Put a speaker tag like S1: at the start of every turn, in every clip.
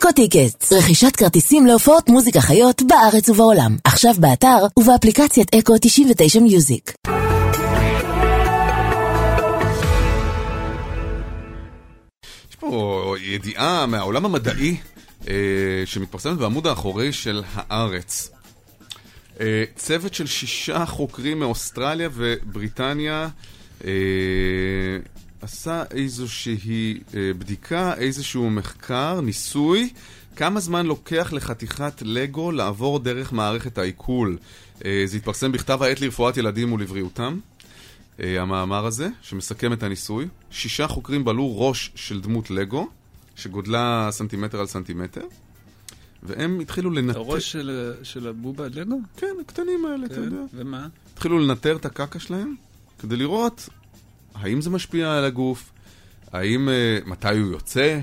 S1: אקו טיקטס, רכישת כרטיסים להופעות מוזיקה חיות בארץ ובעולם. עכשיו באתר ובאפליקציית אקו 99 מיוזיק.
S2: יש פה ידיעה מהעולם המדעי שמתפרסמת בעמוד האחורי של הארץ. צוות של 6 חוקרים מאוסטרליה ובריטניה עשה איזושהי בדיקה, איזשהו מחקר, ניסוי, כמה זמן לוקח לחתיכת לגו לעבור דרך מערכת העיכול. זה התפרסם בכתב העת לרפואת ילדים ולבריאותם, המאמר הזה, שמסכם את הניסוי. 6 חוקרים בלו ראש של דמות לגו, שגודלה סנטימטר על סנטימטר, והם התחילו לנטר...
S3: הראש של הבובה לגו?
S2: כן, הקטנים האלה, אתה יודע.
S3: ומה?
S2: התחילו לנטר את הקקה שלהם, כדי לראות האם זה משפיע על הגוף, האם, מתי הוא יוצא.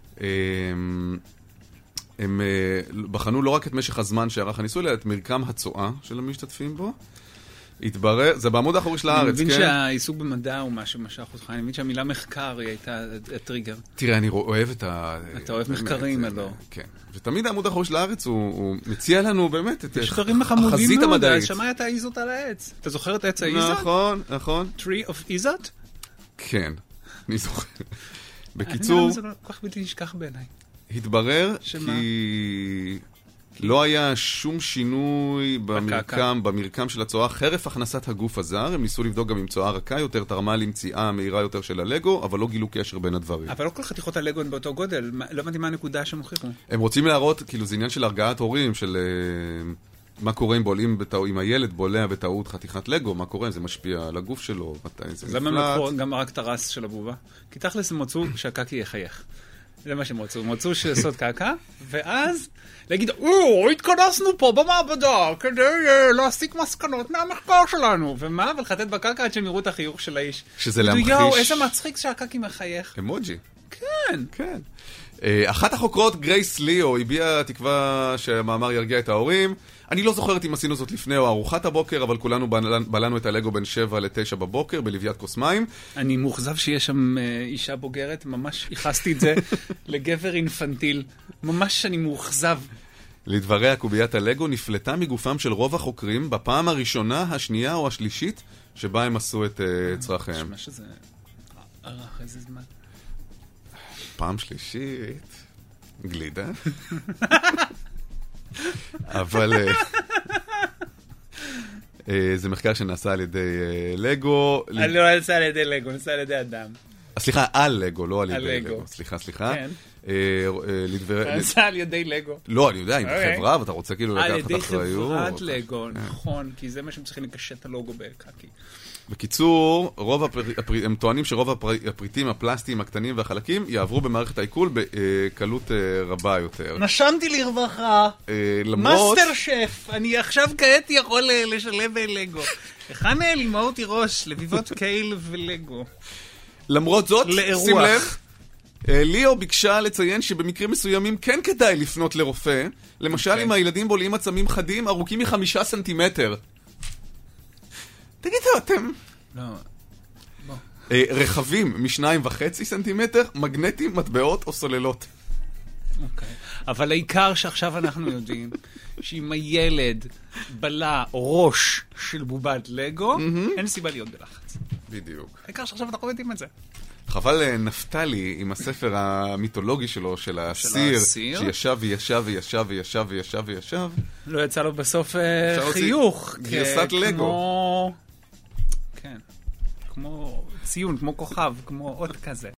S2: הם בחנו לא רק את משך הזמן שערך הניסוי, אלא את מרקם הצועה של המשתתפים בו. התברר, זה בעמוד האחורי של הארץ, כן?
S3: אני מבין שהעיסוק במדע הוא משהו משך אותך, אני מבין שהמילה מחקר היא הייתה הטריגר.
S2: תראה, אני אוהב את ה...
S3: אתה אוהב מחקרים, לא?
S2: כן. ותמיד העמוד האחורי של הארץ הוא מציע לנו באמת את
S3: החזית המדעית. שמע את האיזות על העץ. אתה זוכר את העץ האיזות?
S2: נכון, נכון.
S3: Tree of איזות?
S2: כן, אני זוכר. בקיצור...
S3: זה לא כל כך בלתי נשכח בעיניי.
S2: התברר כי לא היה שום שינוי במרקם של הצועה חרף הכנסת הגוף הזר. הם ניסו לבדוק גם אם צועה רכה יותר תרמה למציאה מהירה יותר של הלגו, אבל לא גילו קשר בין הדברים.
S3: אבל לא כל חתיכות הלגו הן באותו גודל. לא יודעים מה הנקודה שהם הוכיחו.
S2: הם רוצים להראות, כאילו זה עניין של הרגעת הורים, של מה קורה אם בולעים, אם הילד בולע בטעות חתיכת לגו, מה קורה, זה משפיע על הגוף שלו, מתי זה נפלט.
S3: למה הם לקחו גם רק את הרס של הבובה? כי תכלס הם מצאו שהקקי יחייך. זה מה שהם מצאו. הם מצאו שעשות קקה, ואז להגיד, התכנסנו פה במעבדה כדי להסיק מסקנות מהמחקר שלנו. ומה? ולחטט בקקה עד שהם יראו את החיוך של האיש.
S2: שזה להמחיש...
S3: יואו, איזה מצחיק שהקקי מחייך.
S2: אמוג'י.
S3: כן.
S2: כן. אחת החוקרות, גרייס ליאו, הביעה תקווה שהמאמר ירגיע את ההורים. אני לא זוכרת אם עשינו זאת לפני או ארוחת הבוקר, אבל כולנו בלענו את הלגו בין 7 ל-9 בבוקר, בלוויית כוס מים.
S3: אני מוחזב שיש שם אישה בוגרת, ממש ייחסתי את זה לגבר אינפנטיל. ממש אני מוחזב.
S2: לדבריה, קוביית הלגו נפלטה מגופם של רוב החוקרים בפעם הראשונה, השנייה או השלישית, שבה הם עשו את צרכיהם.
S3: נשמע שזה ארך איזה זמן.
S2: פעם שלישית, גלידה. אבל זה מחקר שנעשה על ידי לגו.
S3: לא נעשה על ידי לגו, נעשה על ידי אדם.
S2: סליחה, על לגו, לא על ידי לגו. סליחה.
S3: כן.
S2: נעשה
S3: על ידי לגו.
S2: לא, אני יודע, עם חברה, ואתה רוצה כאילו לקחת אחריות.
S3: על ידי חברת לגו, נכון, כי זה מה שהם צריכים לקשט את הלוגו בקקי.
S2: בקיצור, הם טוענים שרוב הפריטים הפלסטיים הקטנים והחלקים יעברו במערכת העיכול בקלות רבה יותר.
S3: נשמתי לרווחה.
S2: למרות...
S3: מאסטר שף. אני עכשיו כעת יכול לשלב בלגו. היכן לימאות ראש לביבות קייל ולגו.
S2: למרות זאת, שים לב, ליאו ביקשה לציין שבמקרים מסוימים כן כדאי לפנות לרופא. למשל, אם הילדים בולעים עצמים חדים ארוכים מ5 סנטימטר. תגידו, אתם...
S3: לא, בוא.
S2: רחבים מ2.5 סנטימטר, מגנטים, מטבעות או סוללות.
S3: אוקיי. אבל העיקר שעכשיו אנחנו יודעים, שאם הילד בלע ראש של בובת לגו, אין סיבה להיות בלחץ.
S2: בדיוק.
S3: העיקר שעכשיו אנחנו יודעים את זה.
S2: חבל נפתלי עם הספר המיתולוגי שלו, של האסיר, שישב וישב וישב וישב וישב וישב.
S3: לא יצא לו בסוף חיוך.
S2: גרסת לגו.
S3: כן, כמו ציון, כמו כוכב, כמו עוד כזה.